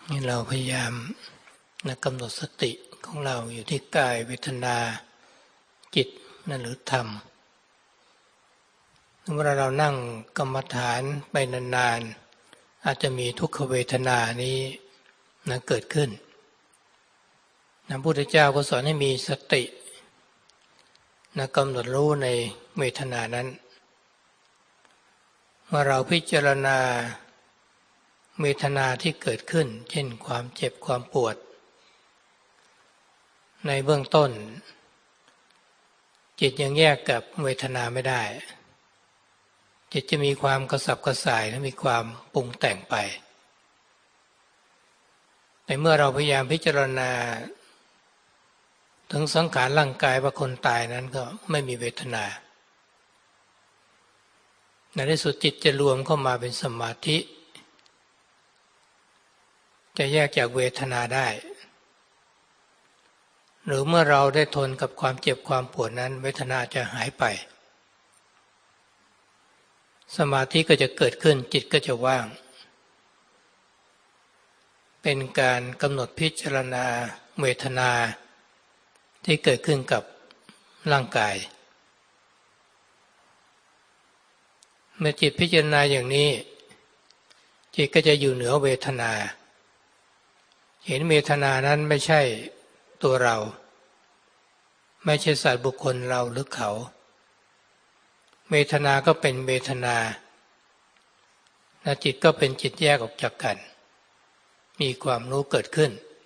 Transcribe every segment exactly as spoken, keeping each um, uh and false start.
นี่เราพยายามนะกำหนดสติของเราอยู่ที่กายเวทนาจิตนะหรือธรรมเมื่อเรานั่งกรรมฐานไปนานๆอาจจะมีทุกขเวทนานี้นะเกิดขึ้นนะพระพุทธเจ้าก็สอนให้มีสตินะกำหนดรู้ในเวทนานั้นเมื่อเราพิจารณาเวทนาที่เกิดขึ้นเช่นความเจ็บความปวดในเบื้องต้นจิตยังแยกกับเวทนาไม่ได้จิตจะมีความกระสับกระส่ายและมีความปรุงแต่งไปแต่เมื่อเราพยายามพิจารณาถึงสังขารร่างกายว่าคนตายนั้นก็ไม่มีเวทนาในที่สุดจิตจะรวมเข้ามาเป็นสมาธิจะแยกจากเวทนาได้หรือเมื่อเราได้ทนกับความเจ็บความปวดนั้นเวทนาจะหายไปสมาธิก็จะเกิดขึ้นจิตก็จะว่างเป็นการกำหนดพิจารณาเวทนาที่เกิดขึ้นกับร่างกายเมื่อจิตพิจารณาอย่างนี้จิตก็จะอยู่เหนือเวทนาเห็นเวทนานั้นไม่ใช่ตัวเราไม่ใช่สัตว์บุคคลเราหรือเขาเวทนาก็เป็นเวทนาและจิตก็เป็นจิตแยกออกจากกันมีความรู้เกิดขึ้น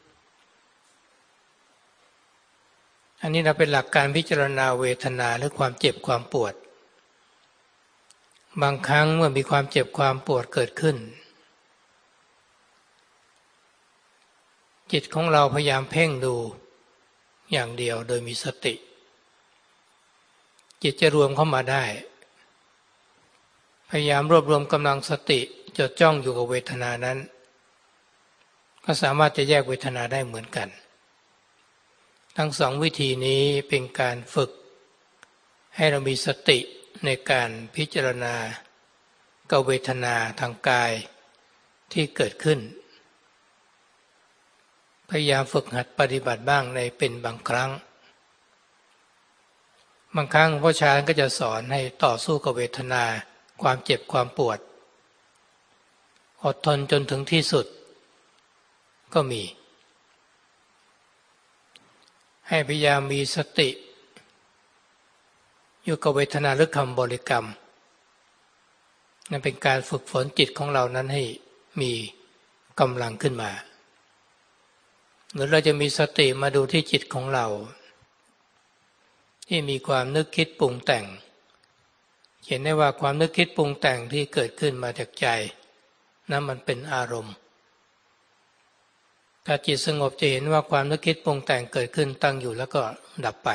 อันนี้เราเป็นหลักการพิจารณาเวทนาหรือความเจ็บความปวดบางครั้งเมื่อมีความเจ็บความปวดเกิดขึ้นจิตของเราพยายามเพ่งดูอย่างเดียวโดยมีสติจิตจะรวมเข้ามาได้พยายามรวบรวมกำลังสติจดจ้องอยู่กับเวทนานั้นก็สามารถจะแยกเวทนาได้เหมือนกันทั้งสองวิธีนี้เป็นการฝึกให้เรามีสติในการพิจารณากับเวทนาทางกายที่เกิดขึ้นพยายามฝึกหัดปฏิบัติบ้างในเป็นบางครั้งบางครั้งพ่อชาญก็จะสอนให้ต่อสู้กับเวทนาความเจ็บความปวดอดทนจนถึงที่สุดก็มีให้พยายามมีสติอยู่กับเวทนาหรือคำบริกรรมนั่นเป็นการฝึกฝนจิตของเรานั้นให้มีกำลังขึ้นมาหรือเราจะมีสติมาดูที่จิตของเราที่มีความนึกคิดปรุงแต่งเห็นได้ว่าความนึกคิดปรุงแต่งที่เกิดขึ้นมาจากใจนั้นมันเป็นอารมณ์ถ้าจิตสงบจะเห็นว่าความนึกคิดปรุงแต่งเกิดขึ้นตั้งอยู่แล้วก็ดับไป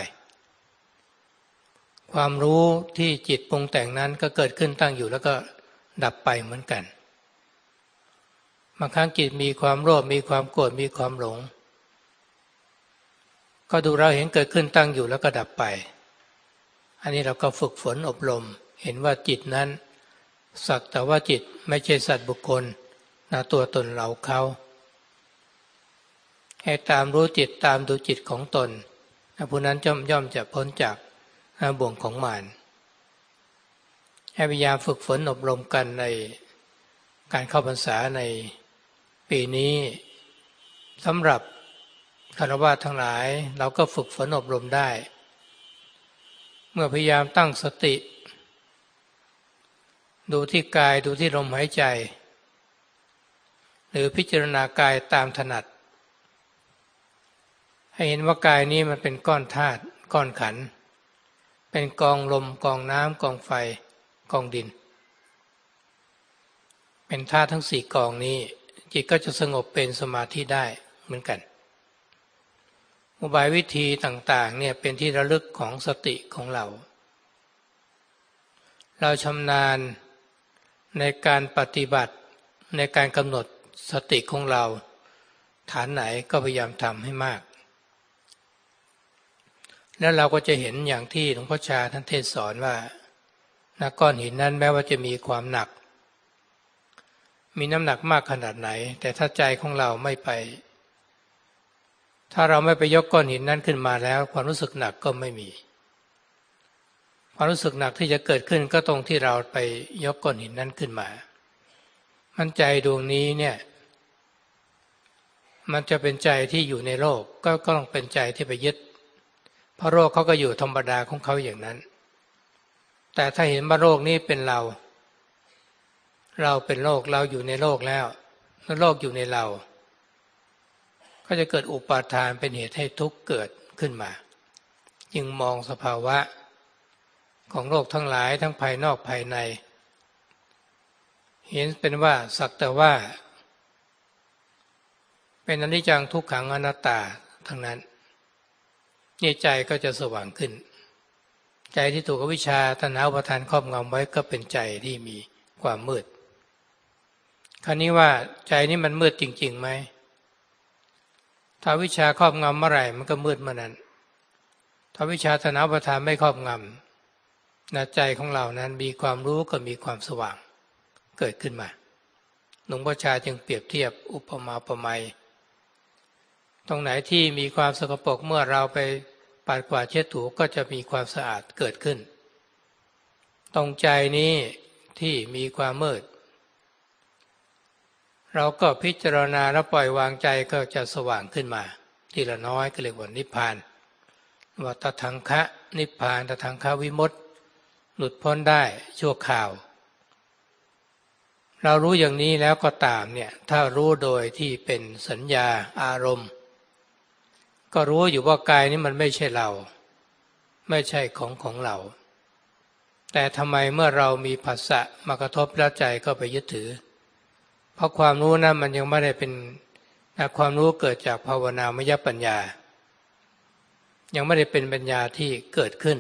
ความรู้ที่จิตปรุงแต่งนั้นก็เกิดขึ้นตั้งอยู่แล้วก็ดับไปเหมือนกันบางครั้งจิตมีความโลภมีความโกรธมีความหลงก็ดูเราเห็นเกิดขึ้นตั้งอยู่แล้วก็ดับไปอันนี้เราก็ฝึกฝนอบรมเห็นว่าจิตนั้นสักแต่ว่าจิตไม่ใช่สัตว์บุคคลนะตัวตนเราเขาให้ตามรู้จิตตามดูจิตของตนผู้นั้นย่อมย่อมจะพ้นจากบ่วงของมารให้พยายามฝึกฝนอบรมกันในการเข้าพรรษาในปีนี้สำหรับคฤหัสถ์ทั้งหลายเราก็ฝึกฝนอบรมได้เมื่อพยายามตั้งสติดูที่กายดูที่ลมหายใจหรือพิจารณากายตามถนัดให้เห็นว่ากายนี้มันเป็นก้อนธาตุก้อนขันธ์เป็นกองลมกองน้ำกองไฟกองดินเป็นธาตุทั้งสี่กองนี้จิตก็จะสงบเป็นสมาธิได้เหมือนกันอุบายวิธีต่างๆเนี่ยเป็นที่ระลึกของสติของเราเราชำนาญในการปฏิบัติในการกำหนดสติของเราฐานไหนก็พยายามทำให้มากแล้วเราก็จะเห็นอย่างที่หลวงพ่อชาท่านเทศสอนว่าก้อนหินนั้นแม้ว่าจะมีความหนักมีน้ำหนักมากขนาดไหนแต่ถ้าใจของเราไม่ไปถ้าเราไม่ไปยกก้อนหินนั้นขึ้นมาแล้วความรู้สึกหนักก็ไม่มีความรู้สึกหนักที่จะเกิดขึ้นก็ตรงที่เราไปยกก้อนหินนั้นขึ้นมามันใจดวงนี้เนี่ยมันจะเป็นใจที่อยู่ในโลกก็ก็ต้องเป็นใจที่ไปยึดเพราะโลกเขาก็อยู่ธรรมดาของเขาอย่างนั้นแต่ถ้าเห็นว่าโลกนี้เป็นเราเราเป็นโลกเราอยู่ในโลกแล้วแล้วโลกอยู่ในเราก็จะเกิดอุปาทานเป็นเหตุให้ทุกข์เกิดขึ้นมาจึงมองสภาวะของโลกทั้งหลายทั้งภายนอกภายในเห็นเป็นว่าสักแต่ว่าเป็นอนิจจังทุกขังอนัตตาทั้งนั้นนี่ใจก็จะสว่างขึ้นใจที่ถูกอวิชชาตัณหาอุปาทานครอบงำไว้ก็เป็นใจที่มีความมืดคราวนี้ว่าใจนี้มันมืดจริงๆไหมถ้าวิชาครอบงำเมื่อไหร่มันก็มืดเมื่อนั้นถ้าวิชาตัณหาอุปาทานไม่ครอบงำนะใจของเรานั้นมีความรู้ก็มีความสว่างเกิดขึ้นมาหลวงพ่อชาจึงเปรียบเทียบอุปมาอุปไมยตรงไหนที่มีความสกปรกเมื่อเราไปปัดกวาดเช็ดถูก็จะมีความสะอาดเกิดขึ้นตรงใจนี้ที่มีความมืดเราก็พิจารณาแล้วปล่อยวางใจก็จะสว่างขึ้นมาทีละน้อยก็เรียกว่านิพพานว่าตทังคะนิพพานตทังคะวิมุตติหลุดพ้นได้ชั่วคราวเรารู้อย่างนี้แล้วก็ตามเนี่ยถ้ารู้โดยที่เป็นสัญญาอารมณ์ก็รู้อยู่ว่ากายนี้มันไม่ใช่เราไม่ใช่ของของเราแต่ทำไมเมื่อเรามีผัสสะมากระทบแล้วใจก็ไปยึดถือเพราะความรู้นั้นมันยังไม่ได้เป็นความรู้เกิดจากภาวนามยปัญญายังไม่ได้เป็นปัญญาที่เกิดขึ้น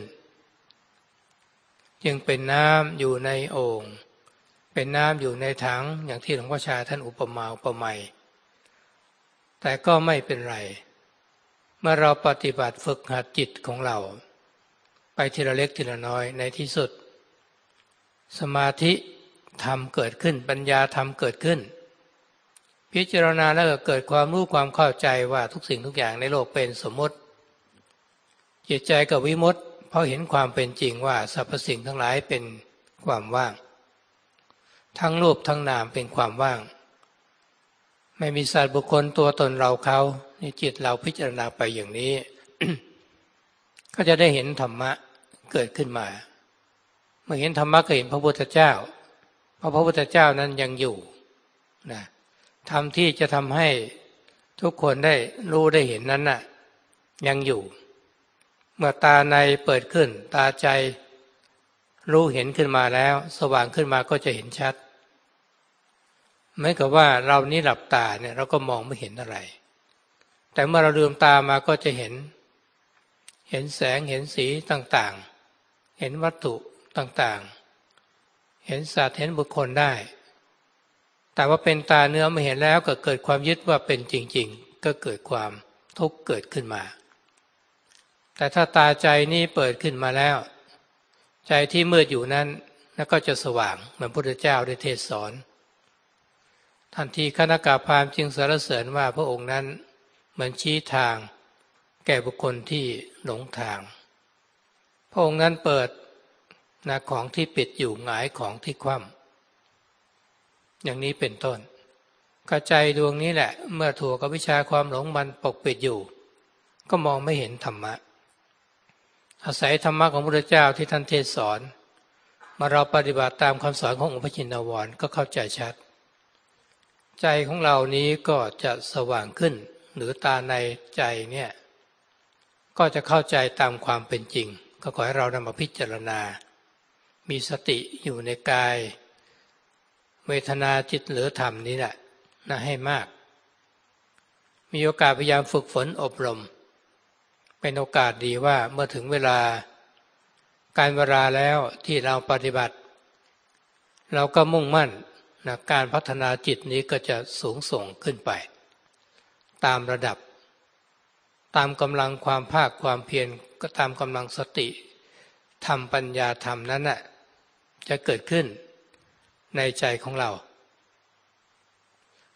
จึงเป็นน้ำอยู่ในโอ่งเป็นน้ำอยู่ในถังอย่างที่หลวงพ่อชาท่านอุปมาอุปไมยแต่ก็ไม่เป็นไรเมื่อเราปฏิบัติฝึกหัดจิตของเราไปทีละเล็กทีละน้อยในที่สุดสมาธิธรรมเกิดขึ้นปัญญาธรรมเกิดขึ้นพิจารณาแล้วก็เกิดความรู้ความเข้าใจว่าทุกสิ่งทุกอย่างในโลกเป็นสมมติจิตใจก็วิมุตติเพราะเห็นความเป็นจริงว่าสรรพสิ่งทั้งหลายเป็นความว่างทั้งรูปทั้งนามเป็นความว่างไม่มีสัตว์บุคคลตัวตนเราเขานี่จิตเราพิจารณาไปอย่างนี้ ก็จะได้เห็นธรรมะเกิดขึ้นมาเมื่อเห็นธรรมะก็เห็นพระพุทธเจ้าเพราะพระพุทธเจ้านั้นยังอยู่นะธรรมที่จะทำให้ทุกคนได้รู้ได้เห็นนั้นน่ะยังอยู่เมื่อตาในเปิดขึ้นตาใจรู้เห็นขึ้นมาแล้วสว่างขึ้นมาก็จะเห็นชัดเหมือนกับว่าเรานี่หลับตาเนี่ยเราก็มองไม่เห็นอะไรแต่เมื่อเราลืมตามาก็จะเห็นเห็นแสงเห็นสีต่างๆเห็นวัตถุต่างๆเห็นสัตว์เห็นบุคคลได้แต่ว่าเป็นตาเนื้อไม่เห็นแล้วก็เกิดความยึดว่าเป็นจริงๆก็เกิดความทุกข์เกิดขึ้นมาแต่ถ้าตาใจนี้เปิดขึ้นมาแล้วใจที่มืดอยู่นั้นแล้วก็จะสว่างเหมือนพระพุทธเจ้าได้เทศสอนทันทีคณกาพราหมณ์จึงสรรเสริญว่าพระองค์นั้นเหมือนชี้ทางแก่บุคคลที่หลงทางพระองค์นั้นเปิดนะของที่ปิดอยู่หงายของที่คว่ำอย่างนี้เป็นต้นกระใจดวงนี้แหละเมื่อถูกอวิชชาความหลงมันปกปิดอยู่ก็มองไม่เห็นธรรมะอาศัยธรรมะของพระพุทธเจ้าที่ท่านเทศสอนมาเราปฏิบัติตามคำสอนขององค์พระชินวรก็เข้าใจชัดใจของเรานี้ก็จะสว่างขึ้นหรือตาในใจเนี่ยก็จะเข้าใจตามความเป็นจริงก็ขอให้เรานำมาพิจารณามีสติอยู่ในกายเวทนาจิตหรือธรรมนี้แหละนะให้มากมีโอกาสพยายามฝึกฝนอบรมเป็นโอกาสดีว่าเมื่อถึงเวลาการเวลาแล้วที่เราปฏิบัติเราก็มุ่งมั่นนะการพัฒนาจิตนี้ก็จะสูงส่งขึ้นไปตามระดับตามกำลังความภาคความเพียรก็ตามกำลังสติธรรมปัญญาธรรมนั้นน่ะจะเกิดขึ้นในใจของเรา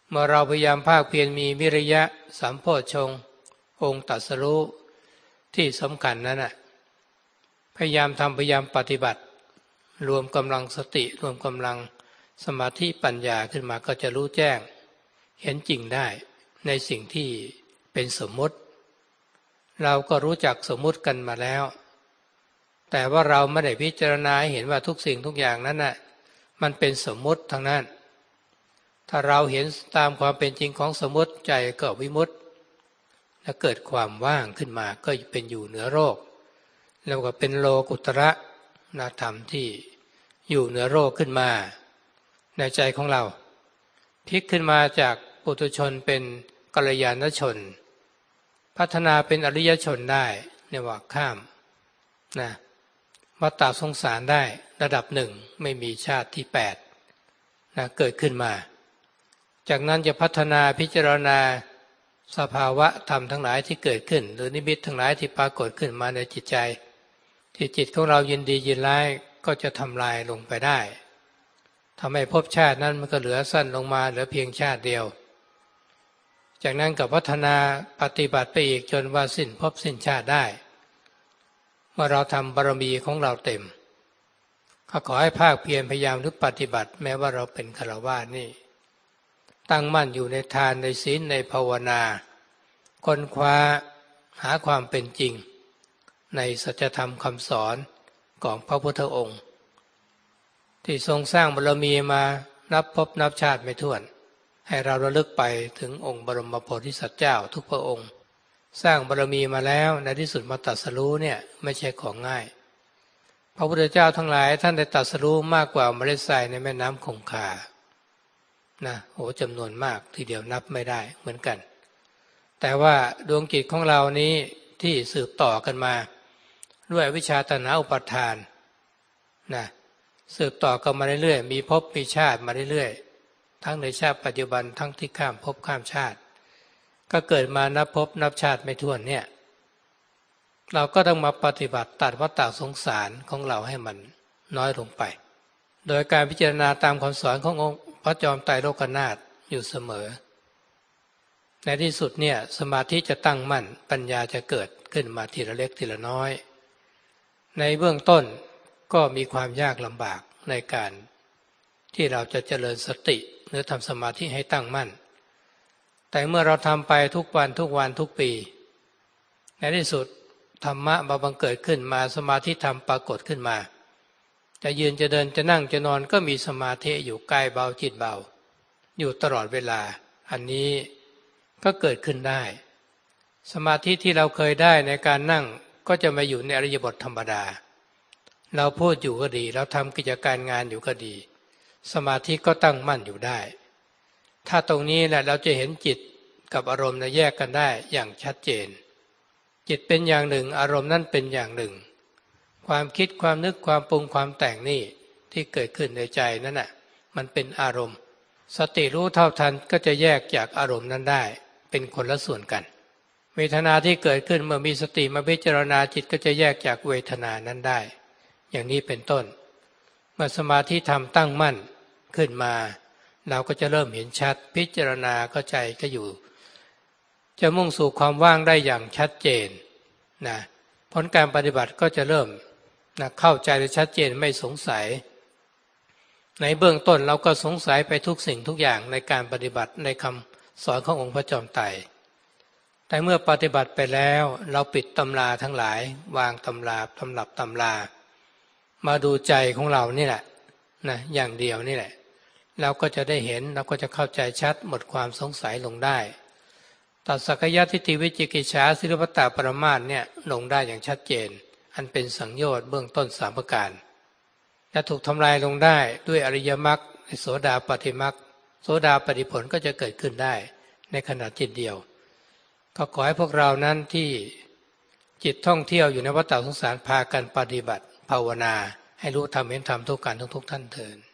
เมื่อเราพยายามภาคเพียรมีวิริยะสัมโพชฌงค์องค์ตรัสรู้ที่สำคัญนั้นน่ะพยายามทำพยายามปฏิบัติรวมกำลังสติรวมกำลังสมาธิปัญญาขึ้นมาก็จะรู้แจ้งเห็นจริงได้ในสิ่งที่เป็นสมมติเราก็รู้จักสมมุติกันมาแล้วแต่ว่าเราไม่ได้พิจารณาเห็นว่าทุกสิ่งทุกอย่างนั้นน่ะมันเป็นสมมุติทั้งนั้นถ้าเราเห็นตามความเป็นจริงของสมมุติใจก็วิมุตติและเกิดความว่างขึ้นมาก็เป็นอยู่เหนือโลกแล้วก็เป็นโลกุตระธรรมที่อยู่เหนือโลกขึ้นมาในใจของเราพลิกขึ้นมาจากปุถุชนเป็นกัลยาณชนพัฒนาเป็นอริยชนได้ในว่าข้ามนะวัฏฏะสงสารได้ระดับหนึ่งไม่มีชาติที่แปดนะเกิดขึ้นมาจากนั้นจะพัฒนาพิจารณาสภาวะธรรมทั้งหลายที่เกิดขึ้นหรือนิมิตทั้งหลายที่ปรากฏขึ้นมาในจิตใจที่จิตของเรายินดียินร้ายก็จะทำลายลงไปได้ทำให้ภพชาตินั้นมันก็เหลือสั้นลงมาเหลือเพียงชาติเดียวจากนั้นก็พัฒนาปฏิบัติไปอีกจนว่าสิ้นภพสิ้นชาติได้เมื่อเราทำบารมีของเราเต็มก็ขอให้ภาคเพียรพยายามทุกปฏิบัติแม้ว่าเราเป็นฆราวาสนี่ตั้งมั่นอยู่ในทานในศีลในภาวนาค้นคว้าหาความเป็นจริงในสัจธรรมคำสอนของพระพุทธองค์ที่ทรงสร้างบารมีมานับพบนับชาติไม่ถ้วนให้เราระลึกไปถึงองค์บรมโพธิสัตว์เจ้าทุกพระองค์สร้างบารมีมาแล้วในที่สุดมาตรัสรู้เนี่ยไม่ใช่ของง่ายพระพุทธเจ้าทั้งหลายท่านได้ตรัสรู้มากกว่าเมล็ดทรายในแม่น้ำคงคานะโหจำนวนมากทีเดียวนับไม่ได้เหมือนกันแต่ว่าดวงจิตของเรานี้ที่สืบต่อกันมาด้วยวิชาตัณหาอุปาทานนะสืบต่อกันมาเรื่อยๆมีภพมีชาติมาเรื่อยๆทั้งในชาติปัจจุบันทั้งที่ข้ามภพข้ามชาติก็เกิดมานับภพนับชาติไม่ถ้วนเนี่ยเราก็ต้องมาปฏิบัติตัดวัฏฏะสงสารของเราให้มันน้อยลงไปโดยการพิจารณาตามคำสอนขององค์พระจอมไตรโลกนาถอยู่เสมอในที่สุดเนี่ยสมาธิจะตั้งมั่นปัญญาจะเกิดขึ้นมาทีละเล็กทีละน้อยในเบื้องต้นก็มีความยากลำบากในการที่เราจะเจริญสติหรือทำสมาธิให้ตั้งมั่นแต่เมื่อเราทำไปทุกวันทุกวันทุกปีในที่สุดธรรมะมาบังเกิดขึ้นมาสมาธิธรรมปรากฏขึ้นมาจะยืนจะเดินจะนั่งจะนอนก็มีสมาธิอยู่กายเบาจิตเบาอยู่ตลอดเวลาอันนี้ก็เกิดขึ้นได้สมาธิที่เราเคยได้ในการนั่งก็จะมาอยู่ในอริยบทธรรมดาเราพูดอยู่ก็ดีเราทำกิจการงานอยู่ก็ดีสมาธิก็ตั้งมั่นอยู่ได้ถ้าตรงนี้แหละเราจะเห็นจิตกับอารมณ์แยกกันได้อย่างชัดเจนจิตเป็นอย่างหนึ่งอารมณ์นั่นเป็นอย่างหนึ่งความคิดความนึกความปรุงความแต่งนี่ที่เกิดขึ้นในใจนั่นน่ะมันเป็นอารมณ์สติรู้เท่าทันก็จะแยกจากอารมณ์นั้นได้เป็นคนละส่วนกันเวทนาที่เกิดขึ้นเมื่อมีสติมาพิจารณาจิตก็จะแยกจากเวทนานั้นได้อย่างนี้เป็นต้นเมื่อสมาธิธรรมตั้งมั่นขึ้นมาเราก็จะเริ่มเห็นชัดพิจารณาก็ใจก็อยู่จะมุ่งสู่ความว่างได้อย่างชัดเจนนะผลการปฏิบัติก็จะเริ่มนะเข้าใจและชัดเจนไม่สงสัยในเบื้องต้นเราก็สงสัยไปทุกสิ่งทุกอย่างในการปฏิบัติในคำสอนขององค์พระจอมไตรแต่เมื่อปฏิบัติไปแล้วเราปิดตำราทั้งหลายวางตำราตำรับตำรามาดูใจของเรานี่แหละนะอย่างเดียวนี่แหละเราก็จะได้เห็นเราก็จะเข้าใจชัดหมดความสงสัยลงได้ตัดสักยะทิฏฐิวิจิกิจฉาสิรพัตตปรมาสเนี่ยลงได้อย่างชัดเจนอันเป็นสังโยชน์เบื้องต้นสามประการจะถูกทำลายลงได้ด้วยอริยมรรคโสดาปัตติมรรคโสดาปัตติผลก็จะเกิดขึ้นได้ในขณะจิตเดียวก็ขอให้พวกเรานั้นที่จิตท่องเที่ยวอยู่ในวัฏฏะสงสารพากันปฏิบัติภาวนาให้รู้ธรรมเห็นธรรมทุกการทุกๆท่านเถิด